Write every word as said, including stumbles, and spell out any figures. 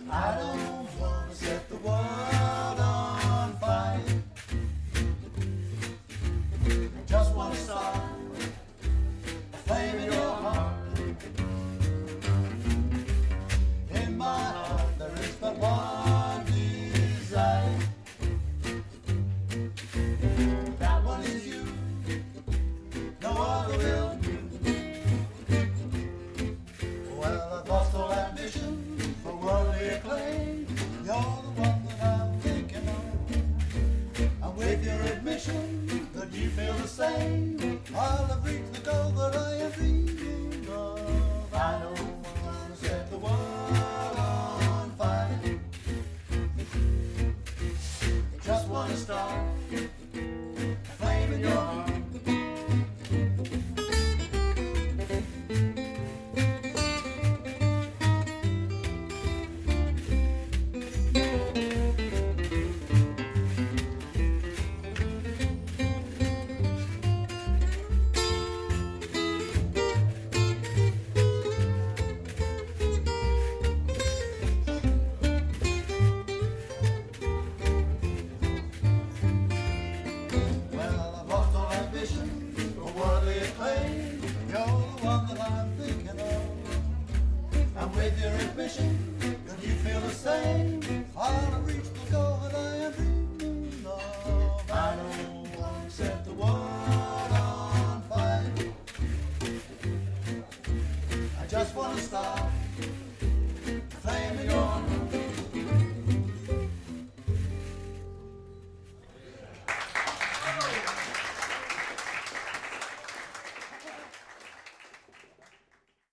I don't wanna set the world on fire. I just wanna start a flame in your heart. In my heart there is but one desire. That one is you. No other will do. Well, I've lost all ambition for worldly acclaim. You're the one that I'm thinking of. And with your admission that you feel the same, I'll have reached the goal that I am dreaming of. I don't want to set the world on fire. Just want to start a flame in your heart. With your admission, could you feel the same? I'll have reached the goal that I am dreaming of. I don't want to set the world on fire. I just want to start a flame in your